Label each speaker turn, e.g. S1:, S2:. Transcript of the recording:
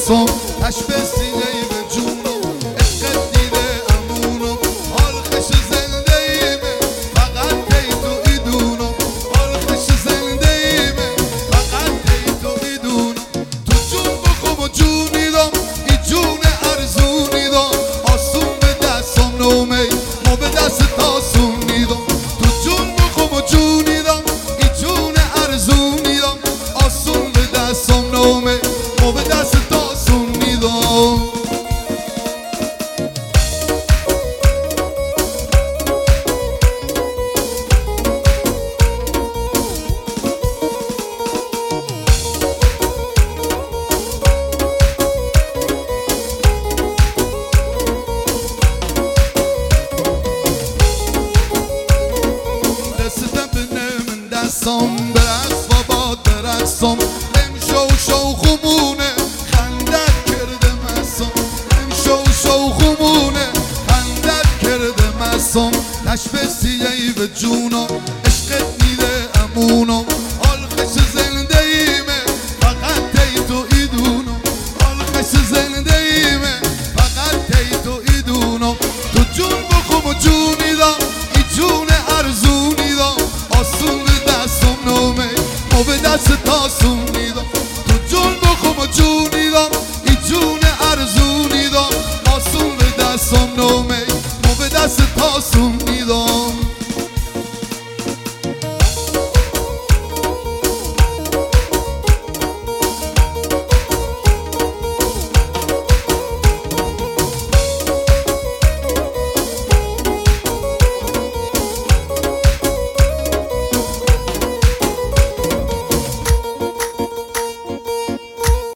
S1: دستم اش بسیده به جونم عشقت دیده امونم حال خش زنده ایمه فقط تی تو ایدونم حال خش زنده ایمه فقط تی تو ایدونم تو جون بخم و جونیدم ای جون ارزونیدم آسون به دستم نومه ما به دست تاسون نیدم تو جون بخم و جونیدم ای جون ارزونیدم آسون به دستم نومه ما به دست تاسون نیدم دستم برقص و باد برقصم امشو شوخمونه خندت کرده مسم امشو شوخمونه خندت کرده مسم نش بسیه به جونم عشقت نیده امونم حال خش زنده ایمه فقط تی تو ایدونم حال خش زنده ایمه فقط تی تو ایدونم تو جون بخم و جونیدم ای جون ارزونیدم آسون نومه ما به دست تاسون نیدم تو جون بخم و جونیدم ای جون ارزونیدم آسون به دستم نومه